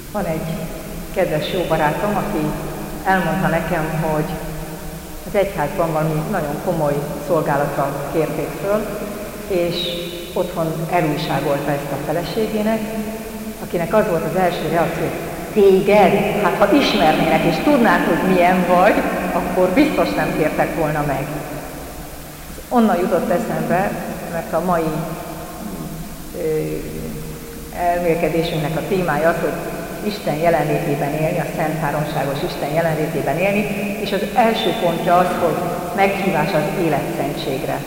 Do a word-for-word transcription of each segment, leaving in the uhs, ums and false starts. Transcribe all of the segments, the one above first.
Van egy kedves jó barátom, aki elmondta nekem, hogy az egyházban valami nagyon komoly szolgálatra kérték föl, és otthon elújságolta ezt a feleségének, akinek az volt az első reakció, hogy téged? Hát ha ismernének és tudnák, hogy milyen vagy, akkor biztos nem kértek volna meg. Ez onnan jutott eszembe, mert a mai ö, elmélkedésünknek a témája az, hogy Isten jelenlétében élni, a Szent Háromságos Isten jelenlétében élni, és az első pontja az, hogy meghívás az életszentségre.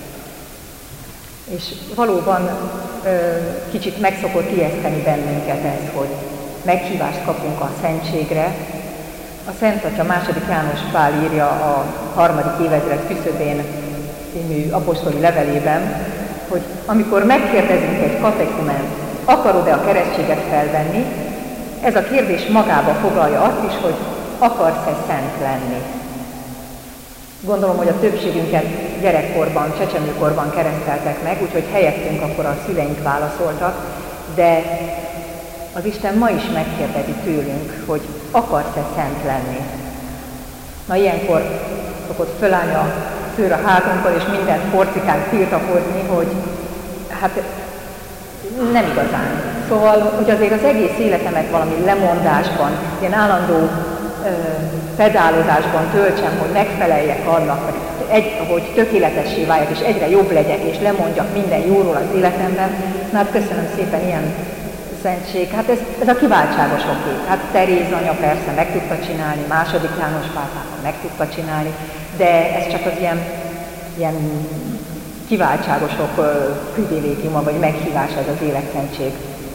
És valóban ö, kicsit meg szokott ijeszteni bennünket ez, hogy meghívást kapunk a szentségre. A Szent Atya második János Pál írja a harmadik évezred küszöbén című apostoli levelében, hogy amikor megkérdezünk egy katekument, akarod-e a keresztséget felvenni, ez a kérdés magába foglalja azt is, hogy akarsz-e szent lenni. Gondolom, hogy a többségünket gyerekkorban, csecsemőkorban kereszteltek meg, úgyhogy helyettünk akkor a szüleink válaszoltak, de az Isten ma is megkérdezi tőlünk, hogy akarsz-e szent lenni. Na ilyenkor szokott fölállni a szőr a hátunkon, és minden porcikán tiltakozni, hogy hát nem igazán. Szóval, hogy azért az egész életemet valami lemondásban, ilyen állandó ö, pedálozásban töltsem, hogy megfeleljek annak, hogy, egy, hogy tökéletessé váljak, és egyre jobb legyek, és lemondjak minden jóról az életemben. Na hát köszönöm szépen, ilyen szentség. Hát ez, ez a kiváltságosoké. Hát Teréz anya persze meg tudta csinálni, második János Pál pápa meg tudta csinálni, de ez csak az ilyen, ilyen kiváltságosok privilégiuma, vagy meghívás ez az életszentség.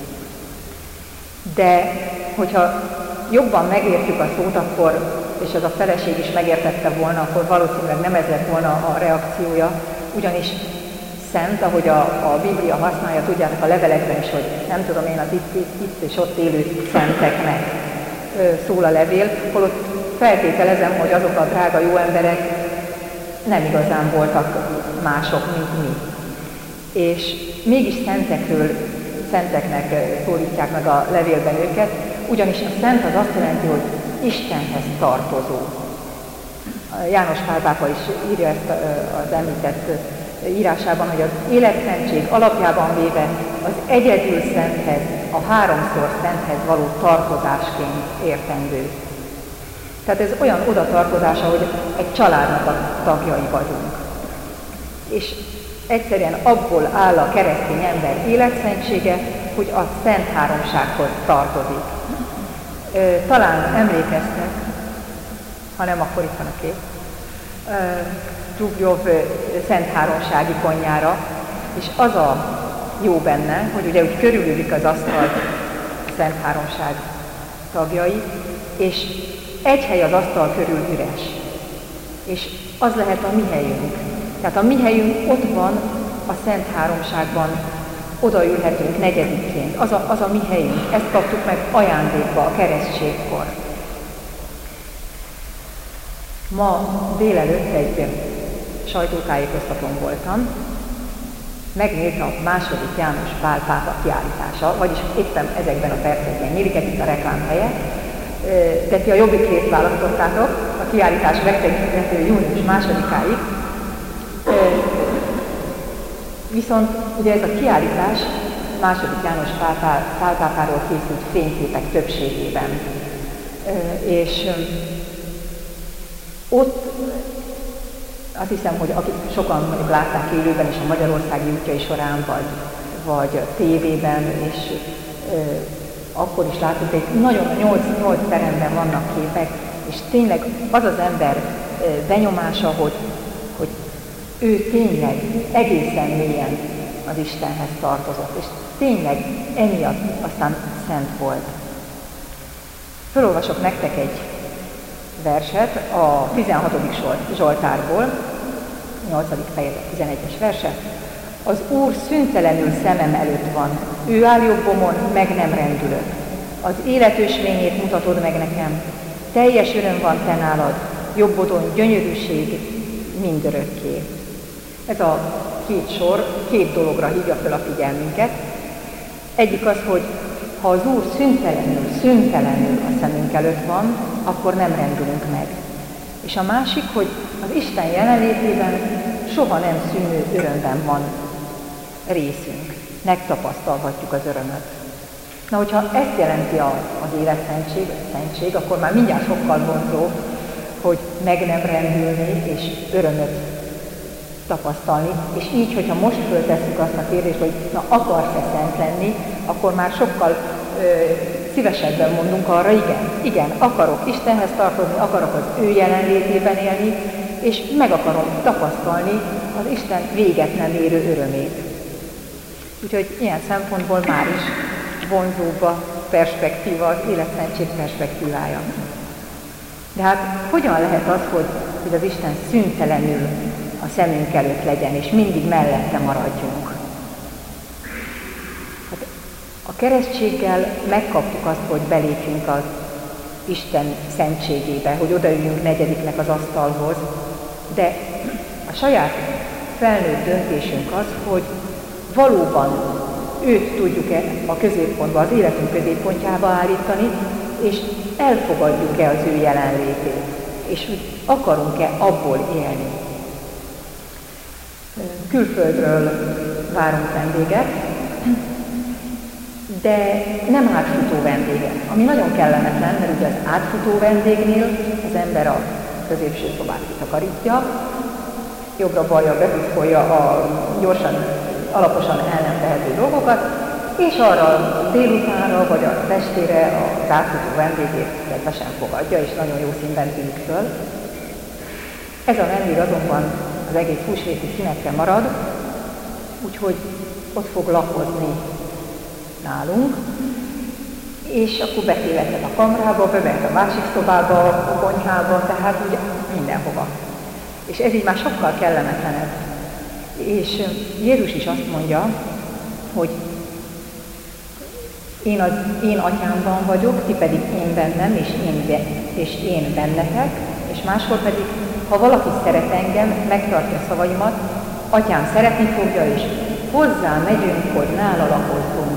De hogyha jobban megértjük a szót, akkor, és ez a feleség is megértette volna, akkor valószínűleg nem ez lett volna a reakciója, ugyanis szent, ahogy a, a Biblia használja, tudjátok a levelekben is, hogy nem tudom én, az itt, itt, itt és ott élő szenteknek szól a levél, holott feltételezem, hogy azok a drága jó emberek nem igazán voltak mások, mint mi. És mégis szentekről, szenteknek szólítják meg a levélben őket, ugyanis a szent az azt jelenti, hogy Istenhez tartozó. János Pál pápa is írja ezt az említett írásában, hogy az életszentség alapjában véve az egyedül szenthez, a háromszor szenthez való tartozásként értendő. Tehát ez olyan odatartozása, hogy egy családnak a tagjai vagyunk. És egyszerűen abból áll a keresztény ember életszentsége, hogy a Szent Háromsághoz tartozik. Talán emlékeztek, ha nem, akkor itt van a kép, Zsugnyov Szent Háromság ikonjára, és az a jó benne, hogy ugye úgy körülülik az asztalt a Szent Háromság tagjai, és egy hely az asztal körül üres, és az lehet a mi helyünk. Tehát a mi helyünk ott van a Szent Háromságban, odaülhetünk negyedikként, az a, az a mi helyünk, ezt kaptuk meg ajándékba a keresztségkor. Ma délelőtt egy sajtótájékoztatón voltam, megnyílt a második János Pál pápa kiállítása, vagyis éppen ezekben a percekben nyílik, itt a reklám helye, de ti a Jobbikét választottátok, a kiállítás megtekinthető június másodikáig. Viszont ugye ez a kiállítás második János Pál, Pál pápáról készült fényképek többségében. És ott azt hiszem, hogy akik sokan mondjuk látták élőben is a Magyarországi útjai során, vagy, vagy tévében, és e, akkor is láttuk, hogy nagyon nyolc teremben vannak képek, és tényleg az az ember e, benyomása, hogy, hogy ő tényleg egészen mélyen az Istenhez tartozott, és tényleg emiatt aztán szent volt. Felolvasok nektek egy verset a tizenhatodik Zsoltárból, nyolcadik fejezet, tizenegyes verse. Az Úr szüntelenül szemem előtt van, ő áll jobbomon, meg nem rendülök. Az élet ösvényét mutatod meg nekem, teljes öröm van te nálad, jobbodon gyönyörűség mindörökké. Ez a két sor két dologra hívja fel a figyelmünket. Egyik az, hogy, ha az Úr szüntelenül, szüntelenül a szemünk előtt van, akkor nem rendülünk meg. És a másik, hogy az Isten jelenlétében soha nem szűnő örömben van részünk. Megtapasztalhatjuk az örömöt. Na, hogyha ezt jelenti az életszentség, a szentség, akkor már mindjárt sokkal vonzóbb, hogy meg nem rendülni és örömöt tapasztalni. És így, hogyha most föltesszük azt a kérdést, hogy na, akarsz-e szent lenni, akkor már sokkal ö, szívesebben mondunk arra, igen, igen, akarok Istenhez tartozni, akarok az ő jelenlétében élni, és meg akarom tapasztalni az Isten véget nem érő örömét. Úgyhogy ilyen szempontból már is vonzóbb a perspektíva, az életszentség perspektívája. De hát hogyan lehet az, hogy, hogy az Isten szüntelenül a szemünk előtt legyen, és mindig mellette maradjunk? Hát a keresztséggel megkaptuk azt, hogy belépjünk az Isten szentségébe, hogy odaüljünk negyediknek az asztalhoz, de a saját felnőtt döntésünk az, hogy valóban őt tudjuk-e a középpontba, az életünk középpontjába állítani, és elfogadjuk-e az ő jelenlétét, és akarunk-e abból élni. Külföldről várunk vendéget, de nem átfutó vendéget, ami nagyon kellemetlen, mert ugye az átfutó vendégnél az ember a középső szobát kitakarítja, jobbra-balra bepiszkolja a gyorsan, alaposan el nem tehető dolgokat, és arra délutánra vagy a estére az átfutó vendégét kedvesen fogadja, és nagyon jó színben tűnik föl. Ez a vendég azonban az egész húsvéti szünettre marad, úgyhogy ott fog lakozni nálunk, és akkor betévedhet a kamrába, bemehet a másik szobába, a konyhába, tehát úgy mindenhova. És ez így már sokkal kellemetlenebb. És Jézus is azt mondja, hogy én, az, én atyámban vagyok, ti pedig én bennem, és én, be, és én bennetek, és máshol pedig, ha valaki szeret engem, megtartja szavaimat, atyám szeretni fogja, és hozzá megyünk, hogy nála lakozzunk.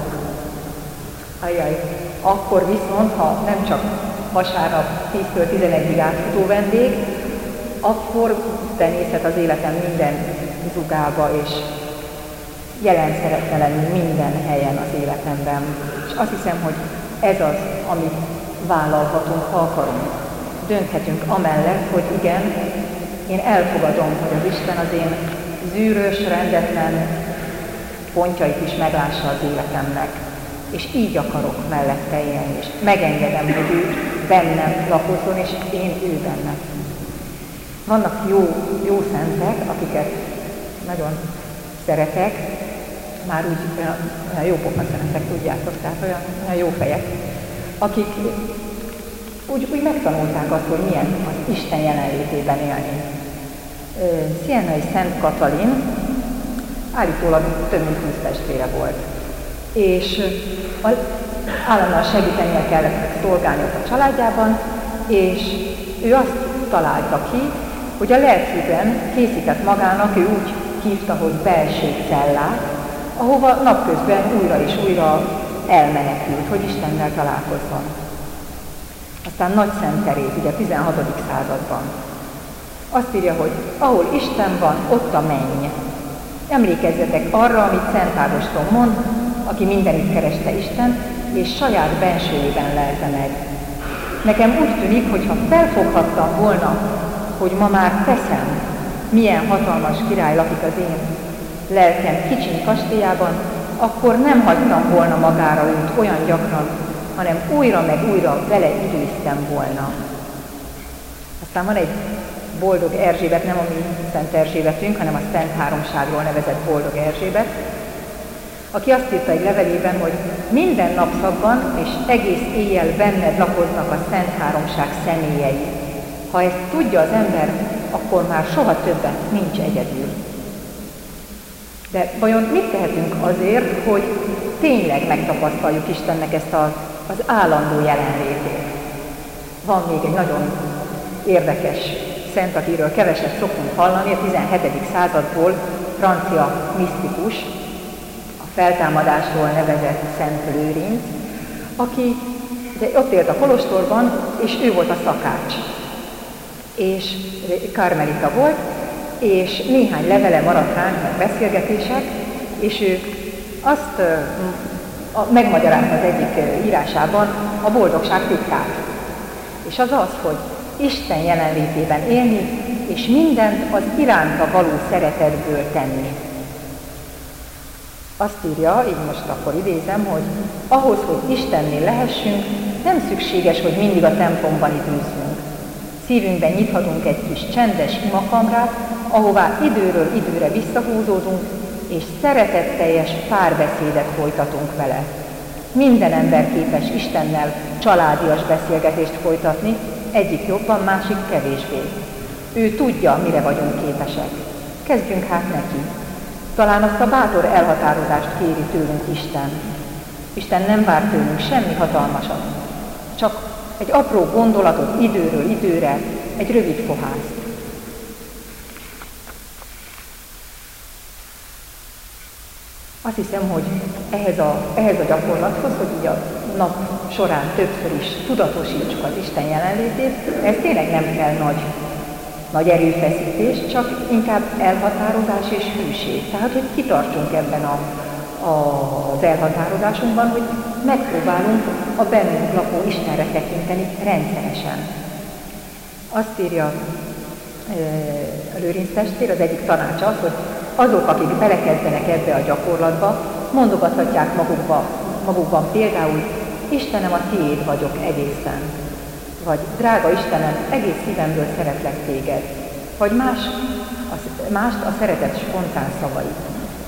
Ajjaj, akkor viszont, ha nem csak vasárnap tíztől tizenegyig átfutó vendég, akkor benézhet az életem minden zugába, és jelen szeretne lenni minden helyen az életemben. És azt hiszem, hogy ez az, amit vállalhatunk, ha akarunk. Dönthetünk amellett, hogy igen, én elfogadom, hogy az Isten az én zűrös, rendetlen pontjait is meglássa az életemnek. És így akarok mellette élni, és megengedem, hogy ő bennem lakozzon, és én ő bennem. Vannak jó, jó szentek, akiket nagyon szeretek, már úgy olyan, olyan jó pofa szentek, tudjátok, tehát olyan, olyan jó fejek, akik úgy, úgy megtanulták azt, hogy milyen az Isten jelenlétében élni. Sienai Szent Katalin állítólag több mint húsz testvére volt, és állandóan segítenie kellett szolgálni a családjában, és ő azt találta ki, hogy a lelkében készített magának, ő úgy hívta, hogy belső cellát, ahova napközben újra és újra elmenekült, hogy Istennel találkozzon. Aztán Nagy Szent Teréz, ugye a tizenhatodik században. Azt írja, hogy ahol Isten van, ott a menny. Emlékezzetek arra, amit Szent Ágoston mond, aki mindenütt kereste Isten, és saját bensőjében lelte meg. Nekem úgy tűnik, hogy ha felfoghattam volna, hogy ma már teszem, milyen hatalmas király lakik az én lelkem kicsiny kastélyában, akkor nem hagytam volna magára őt olyan gyakran, hanem újra meg újra vele időztem volna. Aztán van egy Boldog Erzsébet, nem a mi Szent Erzsébetünk, hanem a Szent Háromságról nevezett Boldog Erzsébet, aki azt írta egy levelében, hogy minden napszakban és egész éjjel benned lakoznak a Szent Háromság személyei. Ha ezt tudja az ember, akkor már soha többet nincs egyedül. De vajon mit tehetünk azért, hogy tényleg megtapasztaljuk Istennek ezt az, az állandó jelenlétét? Van még egy nagyon érdekes szent, akiről keveset szoktunk hallani, a tizenhetedik századból francia misztikus, a feltámadásról nevezett Szent Lőrinc, aki ugye, ott élt a kolostorban, és ő volt a szakács. És karmelita volt, és néhány levele maradt ránk, meg beszélgetések, és ő azt a, a, megmagyarázta az egyik írásában a boldogság titkát. És az az, hogy Isten jelenlétében élni, és mindent az iránta való szeretetből tenni. Azt írja, így most akkor idézem, hogy ahhoz, hogy Istennél lehessünk, nem szükséges, hogy mindig a templomban időzzünk. Szívünkben nyithatunk egy kis csendes imakamrát, ahová időről időre visszahúzódunk, és szeretetteljes párbeszédet folytatunk vele. Minden ember képes Istennel családias beszélgetést folytatni, egyik jobban, másik kevésbé. Ő tudja, mire vagyunk képesek. Kezdjünk hát neki. Talán azt a bátor elhatározást kéri tőlünk Isten. Isten nem vár tőlünk semmi hatalmasat, csak egy apró gondolatot időről időre, egy rövid fohászt. Azt hiszem, hogy ehhez a, ehhez a gyakorlathoz, hogy így a nap során többször is tudatosítsuk az Isten jelenlétét, ez tényleg nem kell nagy, nagy erőfeszítés, csak inkább elhatározás és hűség. Tehát, hogy kitartsunk ebben a, a, az elhatározásunkban, hogy megpróbálunk a bennünk lakó Istenre tekinteni rendszeresen. Azt írja a Lőrinc testvér, az egyik tanácsa az, hogy azok, akik belekezdenek ebbe a gyakorlatba, mondogathatják magukba, magukban például, Istenem, a tiéd vagyok egészen. Vagy drága Istenem, egész szívemből szeretlek téged. Vagy más, a, mást a szeretet spontán szavait.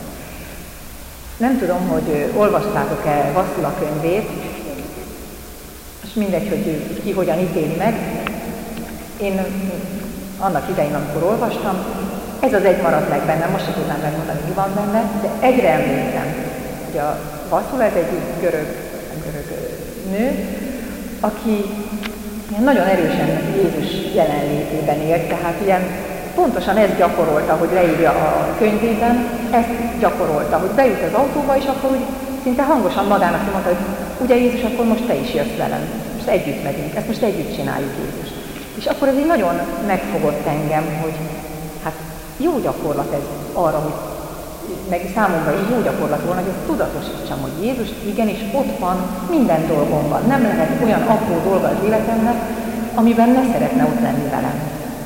Nem tudom, hogy olvastátok-e Vasszula könyvét, és mindegy, hogy ki hogyan ítéli meg. Én annak idején, amikor olvastam, ez az egy maradt meg bennem, most sem tudnám megmondani, mi van benne, de egyre emlékszem, hogy a Vasszula, ez egy görög, görög nő, aki ilyen nagyon erősen Jézus jelenlétében élt, tehát ilyen pontosan ezt gyakorolta, hogy leírja a könyvében, ezt gyakorolta, hogy bejut az autóba, és akkor úgy szinte hangosan magának mondta, hogy ugye Jézus, akkor most te is jössz velem, most együtt megyünk, ezt most együtt csináljuk, Jézus. És akkor ez így nagyon megfogott engem, hogy hát jó gyakorlat ez arra, hogy meg számomra is jó gyakorlat volna, hogy ezt tudatosítsam, hogy Jézus igenis ott van minden dolgomban. Nem lehet olyan apró dolga az életemnek, amiben ne szeretne ott lenni velem.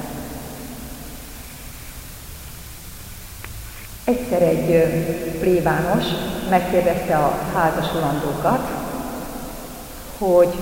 Egyszer egy plébános megkérdezte a házasulandókat, hogy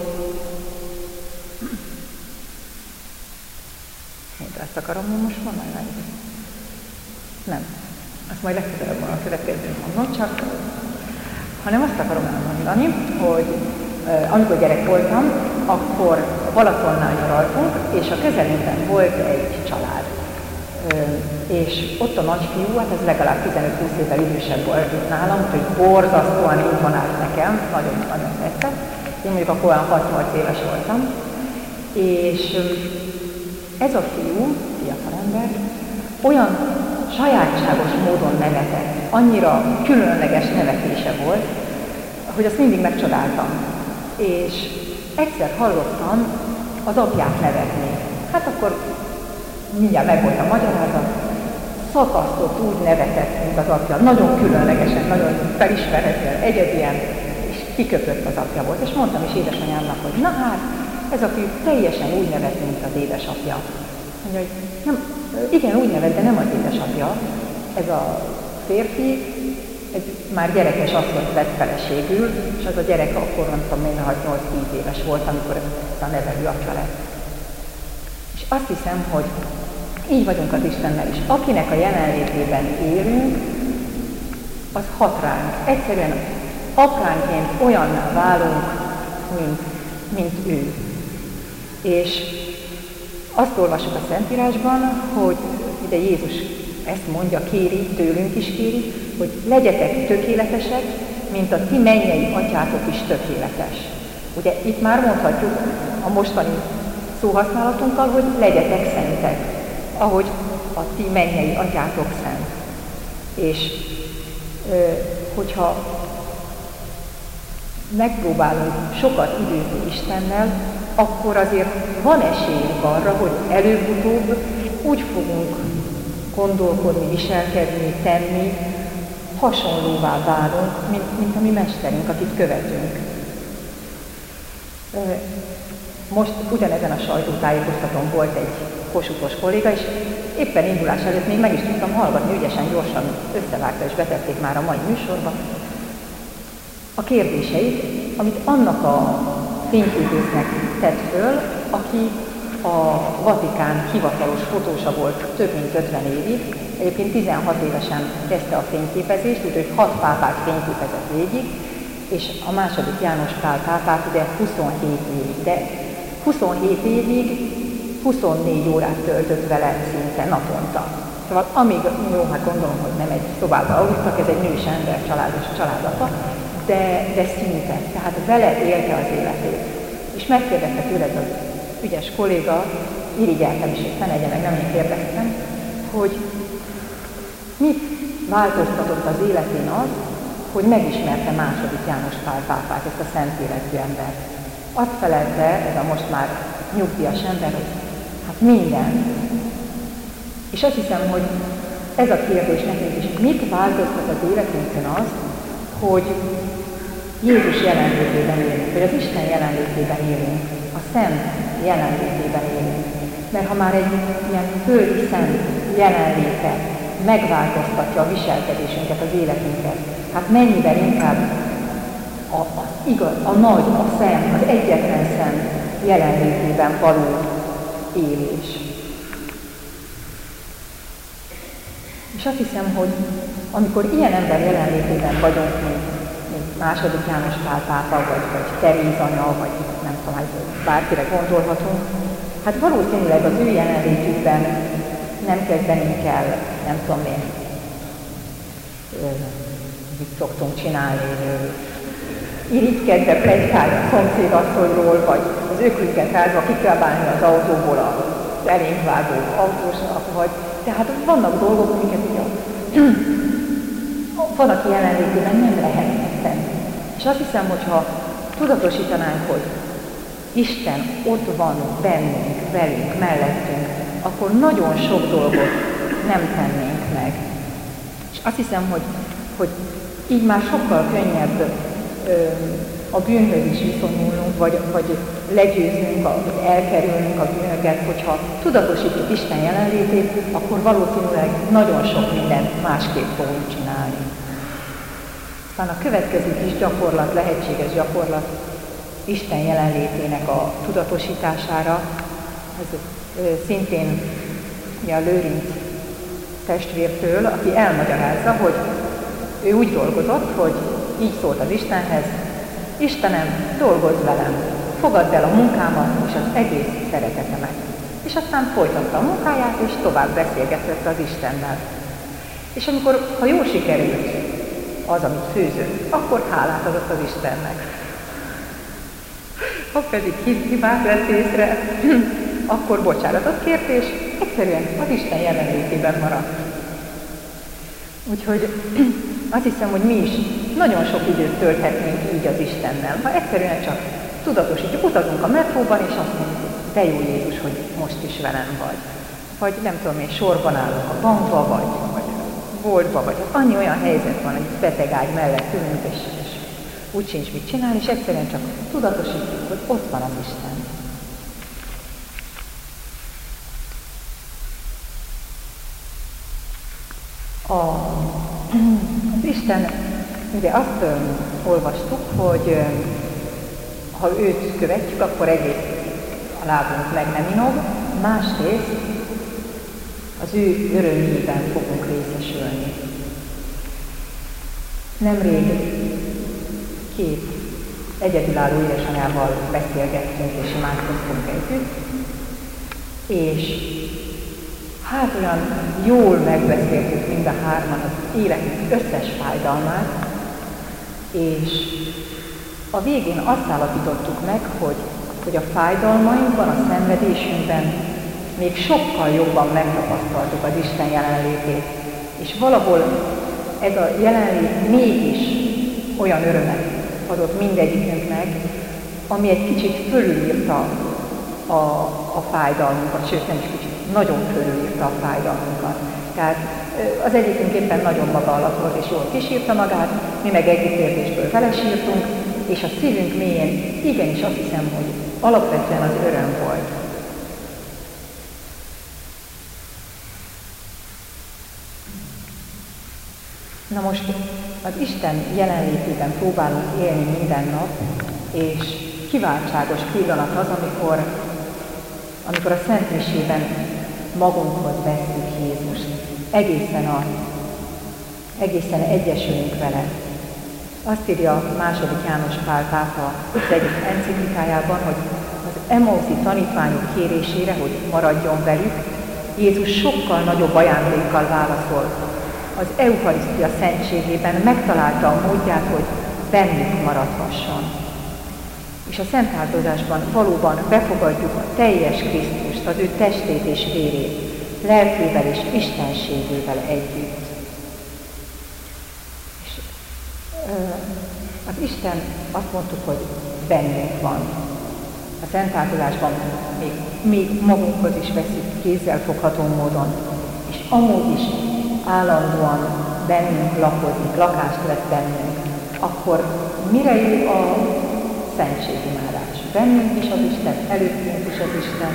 azt akarom én most mondani? Nem. Azt majd legközelebb van a következő mondom, csak hanem azt akarom elmondani, hogy uh, amikor gyerek voltam, akkor Balatonnál nyaraltunk, és a közelünkben volt egy család. Uh, és ott a nagyfiú, hát ez legalább tizenöt-húsz évvel idősebb volt nálam, úgyhogy borzasztóan imponált nekem, nagyon-nagyon tetszett. Én mondjuk akkor olyan hat-nyolc éves voltam. És um, ez a fiú, fiatalember, olyan sajátságos módon nevetett, annyira különleges nevetése volt, hogy azt mindig megcsodáltam. És egyszer hallottam az apját nevetni. Hát akkor mindjárt meg volt a magyarázat, szakasztott úgy nevetett, mint az apja, nagyon különlegesen, nagyon felismerhetően, egyedien, és kiköpött az apja volt. És mondtam is édesanyámnak, hogy na hát, ez a fiú teljesen úgy nevet, mint az édesapja. Mondja, hogy nem, igen, úgy nevet, de nem az édesapja. Ez a férfi, egy már gyerekes asszonyt vett feleségül, és az a gyerek akkor, nem tudom, én hat-nyolc-tíz éves volt, amikor ez a nevelő apja lett. És azt hiszem, hogy így vagyunk az Istennel is. Akinek a jelenlétében élünk, az hat ránk. Egyszerűen apránként olyanná válunk, mint, mint ő. És azt olvassuk a Szentírásban, hogy ide Jézus ezt mondja, kéri, tőlünk is kéri, hogy legyetek tökéletesek, mint a ti mennyei atyátok is tökéletes. Ugye itt már mondhatjuk a mostani szóhasználatunkkal, hogy legyetek szentek, ahogy a ti mennyei atyátok szent. És hogyha megpróbálunk sokat időzni Istennel, akkor azért van esélyünk arra, hogy előbb-utóbb úgy fogunk gondolkodni, viselkedni, tenni, hasonlóvá válunk, mint, mint a mi mesterünk, akit követünk. Most ugyanezen a sajtótájékoztatón volt egy kosutos kolléga, és éppen indulás előtt még meg is tudtam hallgatni, ügyesen, gyorsan összevágta és betették már a mai műsorba a kérdéseit, amit annak a fényképésznek tett föl, aki a Vatikán hivatalos fotósa volt több mint ötven évig, egyébként tizenhat évesen kezdte a fényképezést, úgyhogy hat pápát fényképezett végig, és a második János Pál pápát ugye huszonhét évig, de huszonhét évig huszonnégy órát töltött vele szinte naponta. Szóval amíg, jó, hát gondolom, hogy nem egy szobában aludtak, ez egy nős ember, családos családapa, de, de szinte, tehát vele élte az életét. És megkérdezte tőled az ügyes kolléga, irigyeltem is, és ne legyen meg, nem én kérdeztem, hogy mit változtatott az életén az, hogy megismerte második János Pál pápát, ezt a szent életű embert. Azt felelte ez a most már nyugdíjas ember, hogy hát minden. És azt hiszem, hogy ez a kérdés nekünk is, mit változtat az életünkön az, hogy Jézus jelenlétében élünk, vagy az Isten jelenlétében élünk, a Szent jelenlétében élünk. Mert ha már egy ilyen földi szent jelenléte megváltoztatja a viselkedésünket, az életünket, hát mennyivel inkább a, a, igaz, a nagy, a szent, az egyetlen szent jelenlétében való élés. És azt hiszem, hogy amikor ilyen ember jelenlétében vagyunk, mint, mint második János Pál pápa, vagy, vagy Teréz anya, vagy nem tudom, hogy bárkire gondolhatunk, hát valószínűleg az ő jelenlétükben nem kezdenünk el, nem tudom én, mit szoktunk csinálni, irigykedve plegykálni a szomszédasszonyról, vagy az öklüket rázva kikábálni az autóból az elénk vágó autósnak, vagy tehát vannak dolgok, amiket ugye van, aki jelenlétében nem lehet megtenni. És azt hiszem, hogyha tudatosítanánk, hogy Isten ott van bennünk, velünk, mellettünk, akkor nagyon sok dolgot nem tennénk meg. És azt hiszem, hogy, hogy így már sokkal könnyebb ö, a bűnhöz is viszonyulnunk, vagy, vagy legyőznünk, vagy elkerülnünk a bűnöket, hogyha tudatosítjuk Isten jelenlétét, akkor valószínűleg nagyon sok mindent másképp fogunk csinálni. Aztán a következő kis gyakorlat, lehetséges gyakorlat Isten jelenlétének a tudatosítására, ez ö, szintén ugye a Lőrinc testvértől, aki elmagyarázza, hogy ő úgy dolgozott, hogy így szólt az Istenhez: Istenem, dolgozz velem, fogadd el a munkámat és az egész szeretetemet. És aztán folytatta a munkáját, és tovább beszélgetett az Istennel. És amikor, ha jól sikerült az, amit főzött, akkor hálát adott az Istennek. Ha pedig hibát vett észre, akkor bocsánatot kért, és egyszerűen az Isten jelenlétében maradt. Úgyhogy azt hiszem, hogy mi is nagyon sok időt tölthetnénk így az Istennel, ha egyszerűen csak tudatosítjuk, utazunk a metróban, és azt mondjuk, te jó Jézus, hogy most is velem vagy. Vagy nem tudom én, sorban állok a bankba, vagy, vagy boltba, vagy annyi olyan helyzet van, hogy beteg ágy mellett ülünk, és, és úgy sincs mit csinálni, és egyszerűen csak tudatosítjuk, hogy ott van az Isten. A, az Isten, ugye azt ö, olvastuk, hogy ö, ha őt követjük, akkor egész a lábunk meg nem inog, másrészt az ő örömében fogunk részesülni. Nemrég két egyedülálló édesanyával beszélgettünk és imádkoztunk együtt, és hát olyan jól megbeszéltük mind a hárman az életünk összes fájdalmát, és a végén azt állapítottuk meg, hogy, hogy a fájdalmainkban, a szenvedésünkben még sokkal jobban megtapasztaltuk az Isten jelenlétét, és valahol ez a jelenlét mégis olyan örömet adott mindegyikünknek, ami egy kicsit fölülírta a, a fájdalmunkat, sőt nem is kicsit, nagyon fölülírta a fájdalmunkat. Tehát az egyikünk éppen nagyon maga alatt volt, és jól kisírta magát, mi meg együttérzésből felesírtunk, és a szívünk mélyén igenis azt hiszem, hogy alapvetően az öröm volt. Na most az Isten jelenlétében próbálunk élni minden nap, és kiváltságos pillanat az, amikor, amikor a Szent Misében magunkhoz vesszük Jézust. Egészen, a, egészen egyesülünk vele. Azt írja második János Pál pápa az egyik enciklikájában, hogy az Emauszi tanítványok kérésére, hogy maradjon velük, Jézus sokkal nagyobb ajándékkal válaszolt. Az Eucharisztia szentségében megtalálta a módját, hogy bennük maradhasson. És a szentáldozásban valóban befogadjuk a teljes Krisztust, az ő testét és vérét, lelkével és istenségével együtt. És ö, az Isten azt mondtuk, hogy bennünk van. A szentáldozásban még, még magunkhoz is veszünk kézzelfogható módon, és amúgy is állandóan bennünk lakozik, lakást vett bennünk, akkor mire jó a szentségimádás? Bennünk is az Isten, előttünk is az Isten.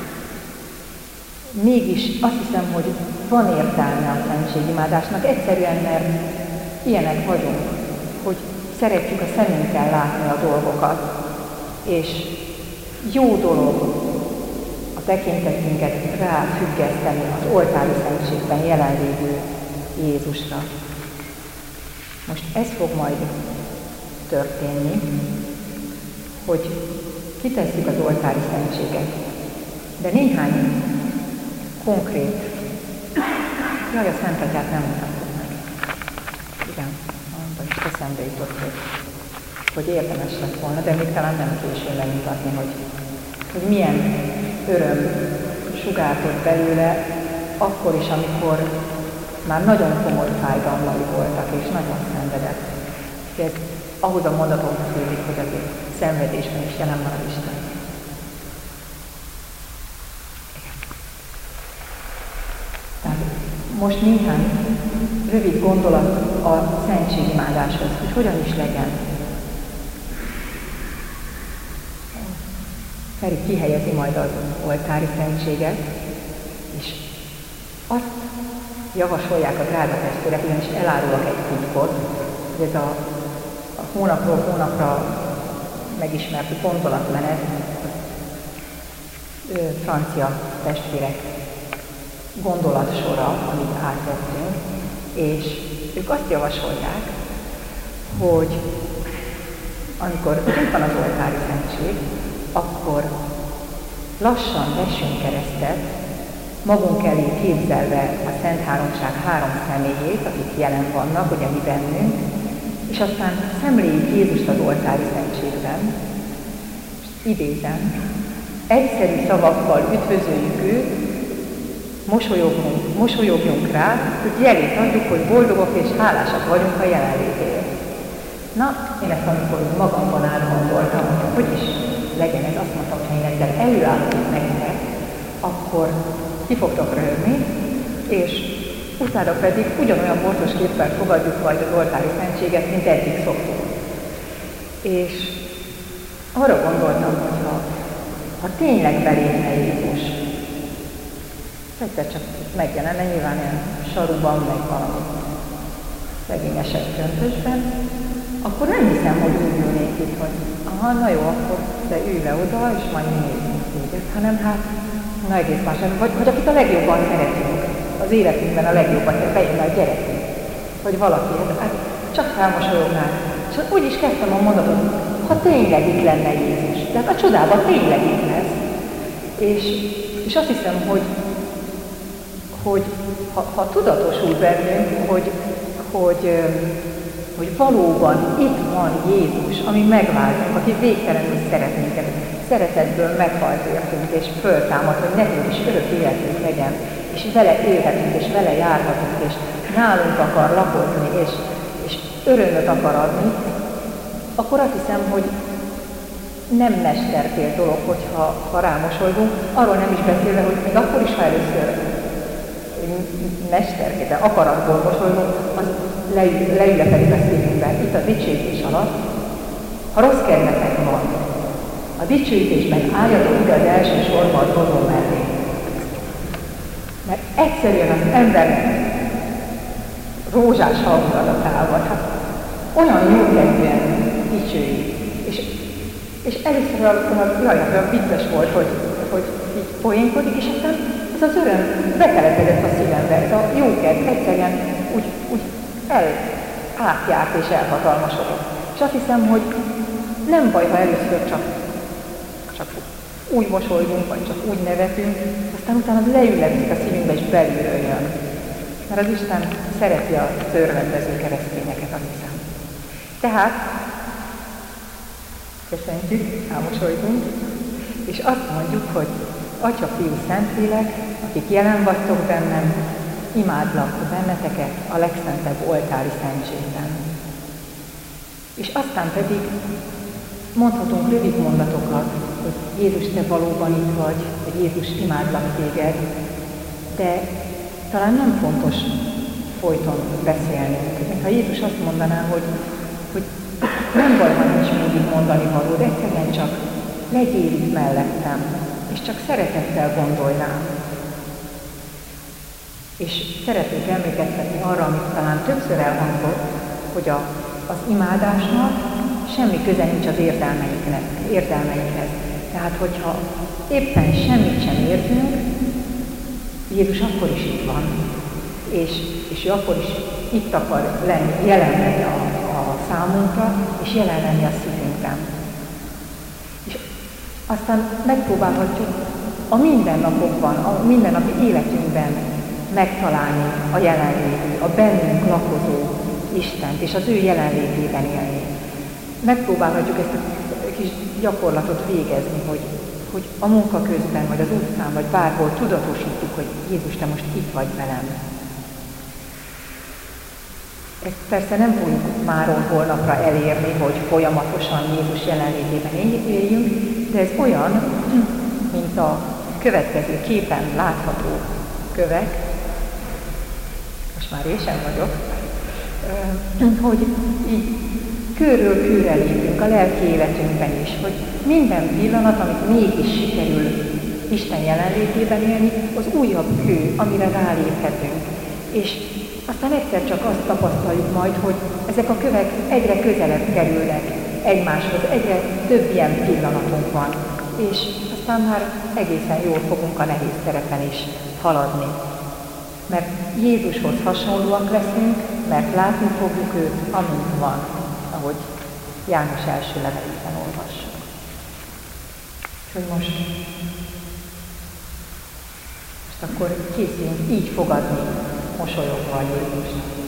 Mégis azt hiszem, hogy van értelme a szentségimádásnak, egyszerűen, mert ilyenek vagyunk, hogy szeretjük a szemünkkel látni a dolgokat, és jó dolog a tekintetünket ráfüggeszteni az oltári szentségben jelenlévő Jézusra. Most ez fog majd történni, hogy kitesszük az oltári szentséget, de néhány konkrét, jaj, a Szent Atyát nem mutattuk meg. Igen, mondom, is eszembe jutott, hogy, hogy érdemes lett volna, de még talán nem késő megmutatni, hogy, hogy milyen öröm sugárzott belőle, akkor is, amikor már nagyon komoly fájdalmai voltak, és nagyon szenvedett. Ez ahhoz a mondaton fűzik, hogy azért szenvedésben is jelen van az Isten. Tehát most néhány rövid gondolat a szentségimádáshoz, hogy hogyan is legyen. Feri kihelyezi majd az oltári szentséget, és azt javasolják a drága testvérek, ugyanis elárulok egy titkot, hogy ez a, a hónapról hónapra megismert gondolatmenet francia testvérek gondolatsora, amit átvettünk, és ők azt javasolják, hogy amikor itt van az oltári szentség, akkor lassan vessünk keresztet, magunk elé képzelve a Szent Háromság három személyét, akik jelen vannak, ugye mi bennünk, és aztán szemléljük Jézust az oltári szentségben, és idézem, egyszerű szavakkal üdvözöljük őt, mosolyogjunk, mosolyogjunk rá, hogy jelét adjuk, hogy boldogok és hálásak vagyunk a jelenlétéért. Na, én ezt amikor magamban átgondoltam, hogy hogy is legyen ez, azt mondtam, hogy én ezzel előállítok nektek, akkor ki fogtok röhögni, és utána pedig ugyanolyan bortosképpen fogadjuk majd az oltári szentséget, mint eddig szoktuk. És arra gondoltam, hogy ha, ha tényleg belépne Jézus, egyszer csak megjelenne, nyilván ilyen saruban, meg valami szegényesebb köntösben, akkor nem hiszem, hogy úgy ülnék itt, hogy aha, na jó, akkor te ülj le oda, és majd mi nézzünk téged, hanem hát, na egész más, vagy, vagy akit a legjobban szeretünk, az életünkben a legjobban, bejön a gyerekünk, vagy valaki, hát csak felmosolyognánk. És úgy is kezdtem a mondatot, ha tényleg itt lenne Jézus, tehát a csodában tényleg itt lesz. És, és azt hiszem, hogy, hogy ha, ha tudatosul bennünk, hogy, hogy, hogy valóban itt van Jézus, ami megváltunk, aki végtelenül szeret minket, szeretetből meghalt értünk, és föltámad, hogy nekünk is örök életünk legyen, és vele élhetünk, és vele járhatunk, és nálunk akar lakozni, és, és örömöt akar adni, akkor azt hiszem, hogy nem mesterkélt dolog, hogyha ha rámosolygunk, arról nem is beszélve, hogy még akkor is, ha először mesterkélt, de akaratból mosolygunk, az leülepedik a szívünkben. Itt a dicsőítés alatt, ha rossz kedvetek van, a dicsőítésben álljatok ide az első sorba a trónon mellé. Mert egyszerűen az embernek rózsás hangulatával, hát olyan jókedvűen dicsőít. És, és először jaj, olyan vicces volt, hogy, hogy így poénkodik, és aztán ez az öröm betelepedett a szívembe, ez a jókedv egyszerűen úgy, úgy el, átjárt és elhatalmasodott. És azt hiszem, hogy nem baj, ha először csak, csak úgy mosolygunk, vagy csak úgy nevetünk, aztán utána leüllepszik a szívünkbe, és belülről jön. Mert az Isten szereti a örvendező keresztényeket, azt hiszem. Tehát, köszöntjük, elmosolygunk, és azt mondjuk, hogy Atya, Fiú, Szentlélek, akik jelen vagytok bennem, imádlak benneteket a legszentebb oltári szentségben. És aztán pedig mondhatunk rövid mondatokat, hogy Jézus, te valóban itt vagy, hogy Jézus, imádlak téged, de talán nem fontos folyton beszélnünk. Mintha Jézus azt mondaná, hogy, hogy nem baj, ha nincs mindig mondani való, de egyszerűen csak legyél itt mellettem, és csak szeretettel gondolj rám. És szeretnék emlékeztetni arra, amit talán többször elhangzott, hogy a, az imádásnak semmi köze nincs az érzelmeinkhez. Tehát, hogyha éppen semmit sem érzünk, Jézus akkor is itt van, és, és ő akkor is itt akar lenni, jelen lenni a, a számunkra, és jelen lenni a szívünkben. És aztán megpróbálhatjuk a mindennapokban, a mindennapi életünkben megtalálni a jelenlévő, a bennünk lakozó Istent, és az ő jelenlétében élni. Megpróbálhatjuk ezt a kis gyakorlatot végezni, hogy, hogy a munka közben, vagy az utcán, vagy bárhol tudatosítjuk, hogy Jézus, te most itt vagy velem. Ezt persze nem fogjuk máról holnapra elérni, hogy folyamatosan Jézus jelenlétében éljünk, de ez olyan, mint a következő képen látható kövek, most már én sem vagyok, hogy így kőről kőre lépünk a lelki életünkben is, hogy minden pillanat, amit mégis sikerül Isten jelenlétében élni, az újabb kő, amire ráléphetünk. És aztán egyszer csak azt tapasztaljuk majd, hogy ezek a kövek egyre közelebb kerülnek egymáshoz, egyre több ilyen pillanatunk van, és aztán már egészen jól fogunk a nehéz terepen is haladni. Mert Jézushoz hasonlóak leszünk, mert látni fogjuk őt, amint van, ahogy János első levelében olvassuk. Úgyhogy most, most akkor készüljünk így fogadni, mosolyogva a Jézusnak.